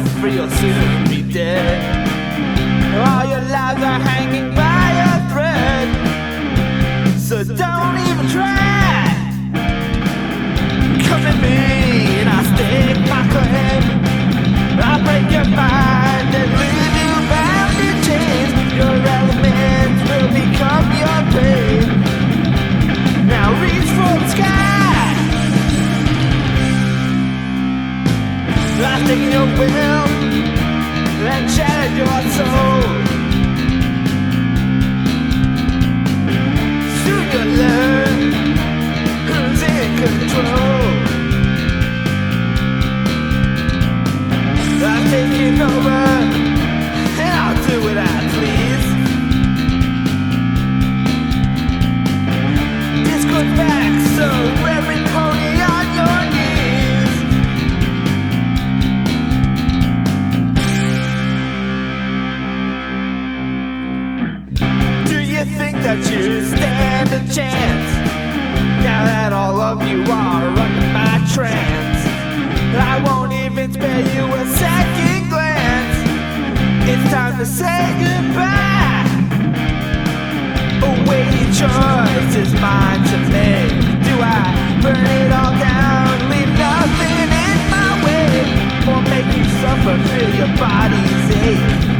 for you'll soon be dead. All your lives are hanging by a thread, so don't even try. Come at me and I'll stake my claim. I'll break your mind and leave you bound in chains. Your elements will become your pain. Now reach for the sky. I've taken your will and shattered your soul. Soon you'll learn who's in control. I've taken over and I'll do what I please. Discord back, so every pony on your knees. Do you think that you stand a chance? Now that all of you are under my trance, I won't even spare you a second glance. It's time to say goodbye. A weighty choice is mine to make. Do I burn it all down, leave nothing in my way, or make you suffer, feel your body's ache?